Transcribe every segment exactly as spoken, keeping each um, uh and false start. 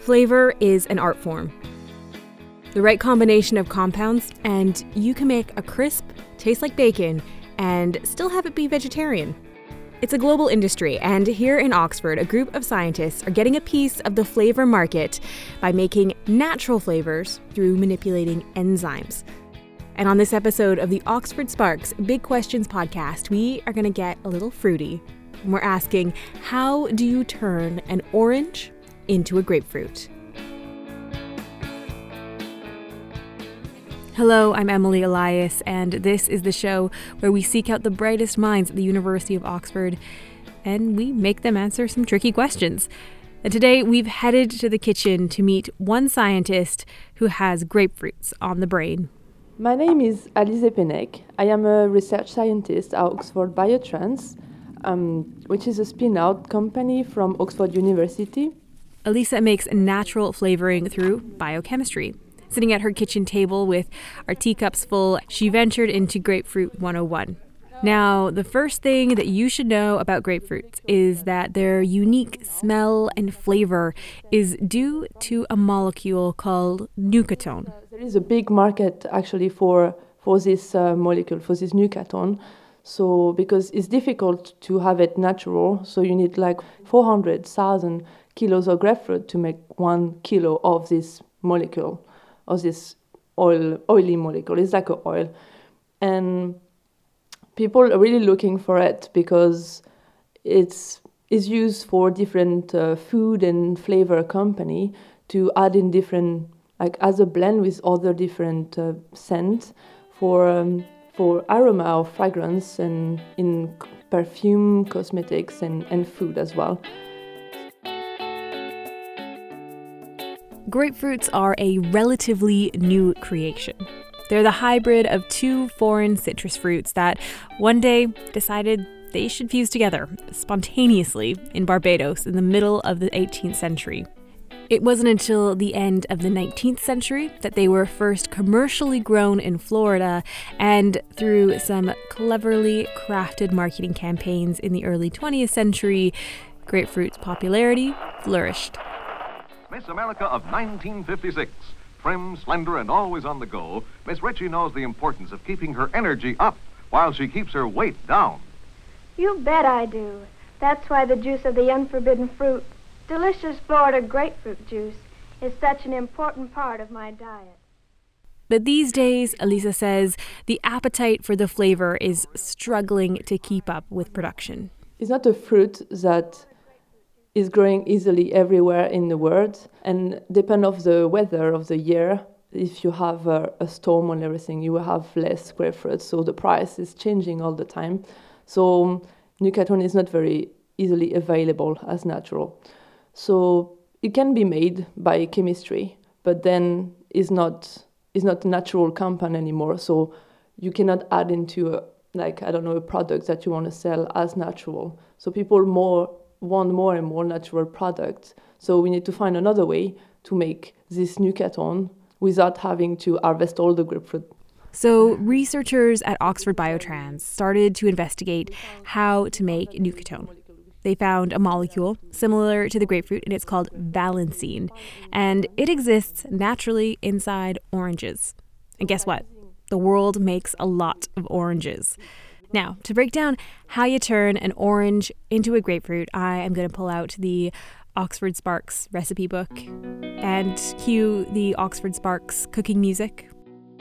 Flavor is an art form. The right combination of compounds, and you can make a crisp, taste like bacon, and still have it be vegetarian. It's a global industry, and here in Oxford, a group of scientists are getting a piece of the flavor market by making natural flavors through manipulating enzymes. And on this episode of the Oxford Sparks Big Questions podcast, we are going to get a little fruity. And we're asking, how do you turn an orange into a grapefruit? Hello, I'm Emily Elias, and this is the show where we seek out the brightest minds at the University of Oxford, and we make them answer some tricky questions. And today, we've headed to the kitchen to meet one scientist who has grapefruits on the brain. My name is Alize Penec. I am a research scientist at Oxford Biotrans, um, which is a spin-out company from Oxford University. Alize makes natural flavoring through biochemistry. Sitting at her kitchen table with our teacups full, she ventured into Grapefruit one oh one. Now, the first thing that you should know about grapefruits is that their unique smell and flavor is due to a molecule called nootkatone. There is a big market actually for for this uh, molecule, for this nootkatone. So, because it's difficult to have it natural, so you need like four hundred thousand kilos of grapefruit to make one kilo of this molecule. Of this oil, oily molecule. It's like an oil. And people are really looking for it because it's, it's used for different uh, food and flavor company to add in different, like as a blend with other different uh, scents for, um, for aroma or fragrance and in perfume, cosmetics, and, and food as well. Grapefruits are a relatively new creation. They're the hybrid of two foreign citrus fruits that one day decided they should fuse together spontaneously in Barbados in the middle of the eighteenth century. It wasn't until the end of the nineteenth century that they were first commercially grown in Florida, and through some cleverly crafted marketing campaigns in the early twentieth century, grapefruit's popularity flourished. Miss America of nineteen fifty-six. Trim, slender, and always on the go, Miss Ritchie knows the importance of keeping her energy up while she keeps her weight down. You bet I do. That's why the juice of the unforbidden fruit, delicious Florida grapefruit juice, is such an important part of my diet. But these days, Alize says, the appetite for the flavor is struggling to keep up with production. It's not a fruit that is growing easily everywhere in the world, and depend of the weather of the year. If you have a, a storm and everything, you will have less grapefruit, so the price is changing all the time. So nootkatone is not very easily available as natural. So it can be made by chemistry, but then is not is not a natural compound anymore. So you cannot add into a, like I don't know a product that you want to sell as natural. So people more want more and more natural products. So we need to find another way to make this nootkatone without having to harvest all the grapefruit. So researchers at Oxford Biotrans started to investigate how to make nootkatone. They found a molecule similar to the grapefruit, and it's called valencine. And it exists naturally inside oranges. And guess what? The world makes a lot of oranges. Now, to break down how you turn an orange into a grapefruit, I am going to pull out the Oxford Sparks recipe book and cue the Oxford Sparks cooking music.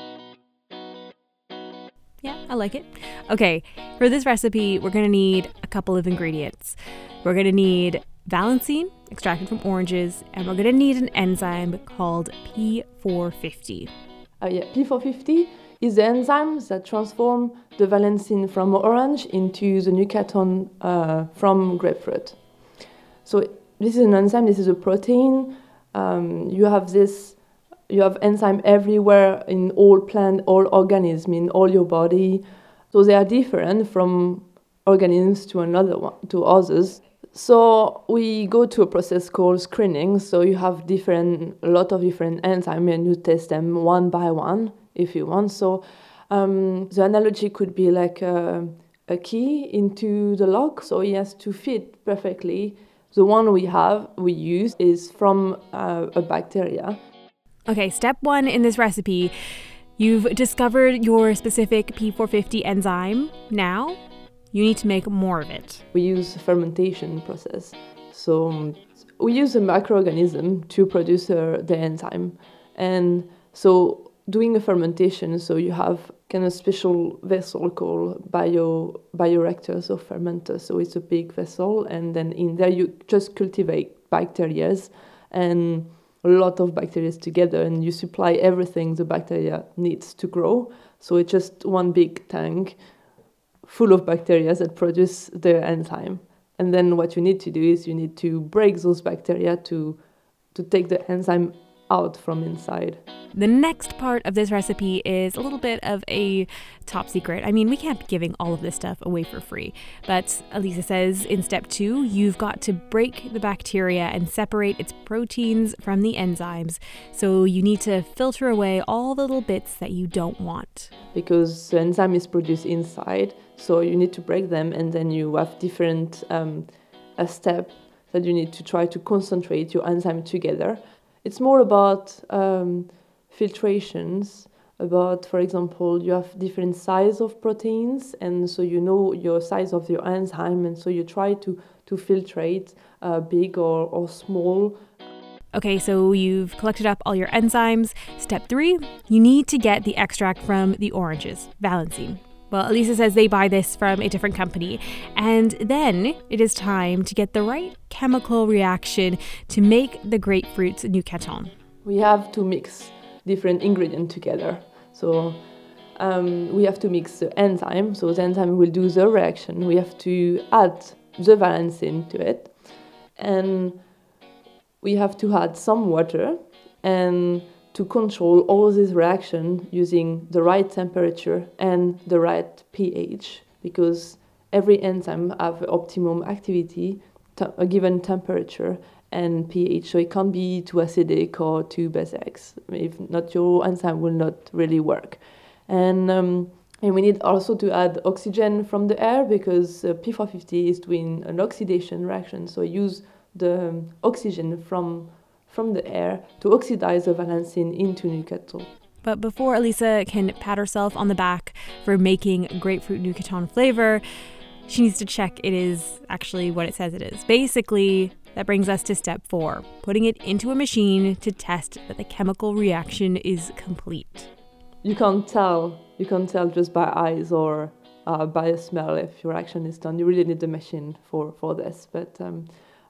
Yeah, I like it. Okay, for this recipe, we're going to need a couple of ingredients. We're going to need valencine, extracted from oranges, and we're going to need an enzyme called P four fifty. Uh, yeah, P four fifty is the enzyme that transforms the valencine from orange into the nootkatone uh, from grapefruit. So this is an enzyme, this is a protein. Um, you have this, you have enzyme everywhere in all plant, all organisms, in all your body. So they are different from organisms to another one, to others. So we go to a process called screening. So you have different, a lot of different enzymes, and you test them one by one if you want. So um, the analogy could be like a, a key into the lock. So it has to fit perfectly The one we have, we use, is from uh, a bacteria. Okay, step one in this recipe, you've discovered your specific P four fifty enzyme. Now, you need to make more of it. We use a fermentation process. So um, we use a microorganism to produce uh, the enzyme. And so doing a fermentation, so you have kind of special vessel called bio bioreactors or fermenters. So it's a big vessel, and then in there you just cultivate bacteria and a lot of bacteria together, and you supply everything the bacteria needs to grow. So it's just one big tank full of bacteria that produce the enzyme. And then what you need to do is you need to break those bacteria to to take the enzyme out from inside. The next part of this recipe is a little bit of a top secret. I mean, we can't be giving all of this stuff away for free. But Elisa says in step two, you've got to break the bacteria and separate its proteins from the enzymes. So you need to filter away all the little bits that you don't want. Because the enzyme is produced inside, so you need to break them, and then you have different um, a step that you need to try to concentrate your enzyme together. It's more about um, filtrations, about, for example, you have different size of proteins, and so you know your size of your enzyme, and so you try to, to filtrate uh, big or, or small. Okay, so you've collected up all your enzymes. Step three, you need to get the extract from the oranges, Valancine. Well, Elisa says they buy this from a different company. And then it is time to get the right chemical reaction to make the grapefruit's nougaton. We have to mix different ingredients together. So um, we have to mix the enzyme. So the enzyme will do the reaction. We have to add the Valancine to it. And we have to add some water and to control all this reaction using the right temperature and the right pH, because every enzyme have optimum activity, to a given temperature and pH, so it can't be too acidic or too basic. If not, your enzyme will not really work. And um, and we need also to add oxygen from the air, because uh, P four fifty is doing an oxidation reaction, so use the um, oxygen from from the air to oxidize the Valancine into nougaton. But before Elisa can pat herself on the back for making grapefruit nougaton flavor, she needs to check it is actually what it says it is. Basically, that brings us to step four, putting it into a machine to test that the chemical reaction is complete. You can't tell, you can't tell just by eyes or uh, by a smell if your reaction is done. You really need the machine for, for this. But um,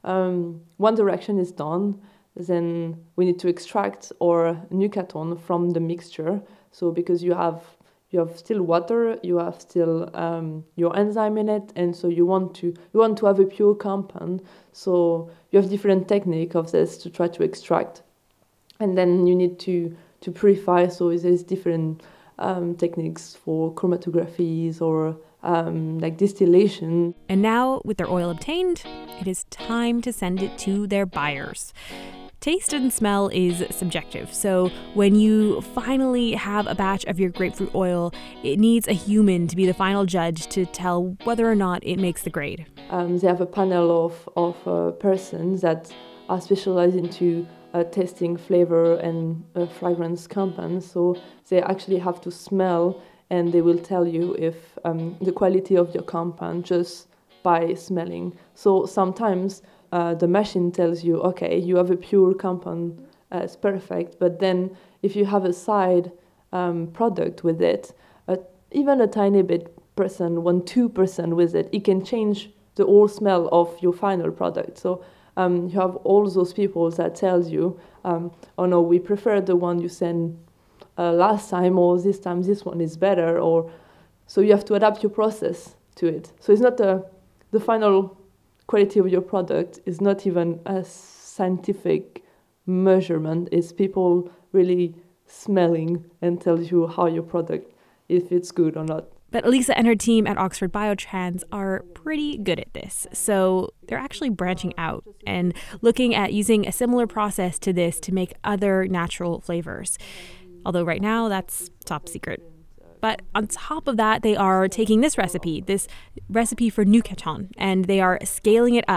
um, once the reaction is done, then we need to extract our nougaton from the mixture. So because you have you have still water, you have still um, your enzyme in it, and so you want to you want to have a pure compound. So you have different technique of this to try to extract, and then you need to to purify. So there's different um, techniques for chromatographies or um, like distillation. And now, with their oil obtained, it is time to send it to their buyers. Taste and smell is subjective, so when you finally have a batch of your grapefruit oil, it needs a human to be the final judge to tell whether or not it makes the grade. Um, they have a panel of, of uh, persons that are specialized into uh, testing flavor and uh, fragrance compounds, so they actually have to smell, and they will tell you if um, the quality of your compound just by smelling. So sometimes Uh, the machine tells you, okay, you have a pure compound, uh, it's perfect. But then if you have a side um, product with it, uh, even a tiny bit percent, one, two percent with it, it can change the whole smell of your final product. So um, you have all those people that tells you, um, oh no, we prefer the one you sent uh, last time, or this time this one is better. Or so you have to adapt your process to it. So it's not a, the final quality of your product is not even a scientific measurement. It's people really smelling and tells you how your product, if it's good or not. But Elisa and her team at Oxford Biotrans are pretty good at this. So they're actually branching out and looking at using a similar process to this to make other natural flavors. Although right now that's top secret. But on top of that, they are taking this recipe, this recipe for nougaton, and they are scaling it up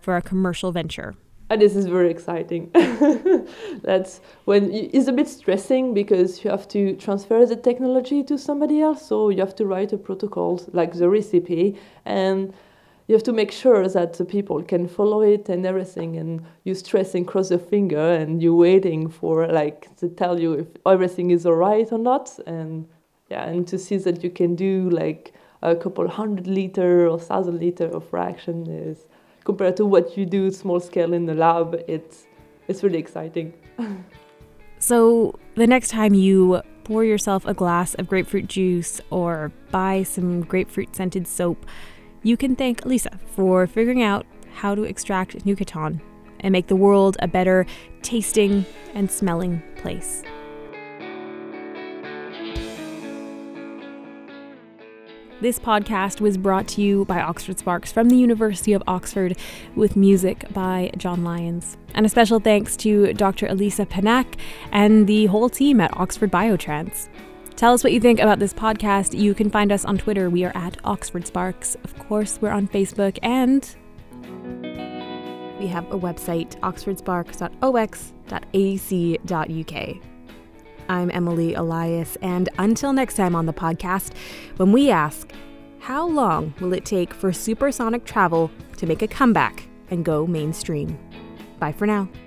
for a commercial venture. And this is very exciting. That's when you, it's a bit stressing because you have to transfer the technology to somebody else. So you have to write a protocol like the recipe, and you have to make sure that the people can follow it and everything. And you stress and cross your finger, and you're waiting for like to tell you if everything is all right or not. And yeah, and to see that you can do like a couple hundred liter or thousand liter of fraction is, compared to what you do small scale in the lab, it's it's really exciting. So the next time you pour yourself a glass of grapefruit juice or buy some grapefruit scented soap, you can thank Elisa for figuring out how to extract Nukaton and make the world a better tasting and smelling place. This podcast was brought to you by Oxford Sparks from the University of Oxford, with music by John Lyons. And a special thanks to Doctor Elisa Panak and the whole team at Oxford Biotrans. Tell us what you think about this podcast. You can find us on Twitter. We are at Oxford Sparks. Of course, we're on Facebook, and we have a website, oxford sparks dot o x dot a c dot u k. I'm Emily Elias, and until next time on the podcast, when we ask, how long will it take for supersonic travel to make a comeback and go mainstream? Bye for now.